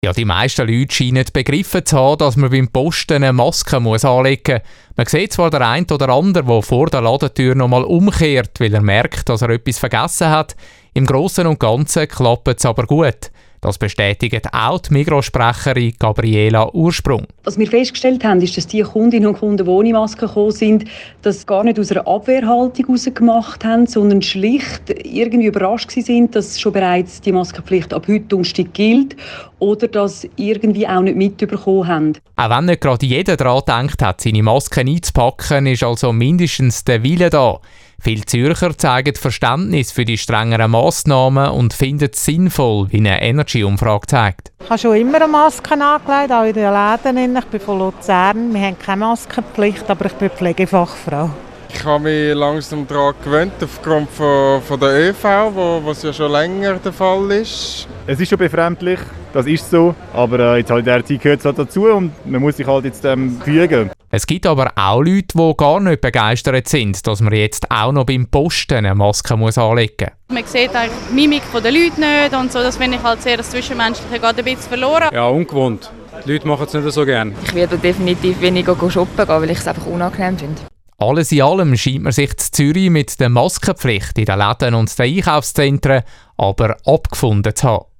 Ja, die meisten Leute scheinen begriffen zu haben, dass man beim Posten eine Maske anlegen muss. Man sieht zwar den einen oder anderen, der vor der Ladentür noch mal umkehrt, weil er merkt, dass er etwas vergessen hat. Im Grossen und Ganzen klappt es aber gut. Das bestätigt auch die Migros-Sprecherin Gabriela Ursprung. Was wir festgestellt haben, ist, dass die Kundinnen und Kunden, die ohne Maske gekommen sind, das gar nicht aus einer Abwehrhaltung heraus gemacht haben, sondern schlicht irgendwie überrascht sind, dass schon bereits die Maskenpflicht ab heute Donnerstag gilt oder das irgendwie auch nicht mitbekommen haben. Auch wenn nicht gerade jeder daran gedacht hat, seine Masken einzupacken, ist also mindestens der Wille da. Viele Zürcher zeigen Verständnis für die strengeren Massnahmen und finden es sinnvoll, wie eine Energy-Umfrage zeigt. Ich habe schon immer eine Maske angelegt, auch in den Läden. Ich bin von Luzern. Wir haben keine Maskenpflicht, aber ich bin Pflegefachfrau. Ich habe mich langsam daran gewöhnt, aufgrund von der ÖV, was ja schon länger der Fall ist. Es ist schon befremdlich, das ist so, aber jetzt halt in dieser Zeit gehört es halt dazu und man muss sich halt jetzt fügen. Es gibt aber auch Leute, die gar nicht begeistert sind, dass man jetzt auch noch beim Posten eine Maske anlegen muss. Man sieht eigentlich die Mimik der Leute nicht und so, das finde ich halt sehr, das Zwischenmenschliche geht ein bisschen verloren. Ja, ungewohnt. Die Leute machen es nicht so gerne. Ich werde definitiv weniger shoppen gehen, weil ich es einfach unangenehm finde. Alles in allem scheint man sich in Zürich mit der Maskenpflicht in den Läden und den Einkaufszentren aber abgefunden zu haben.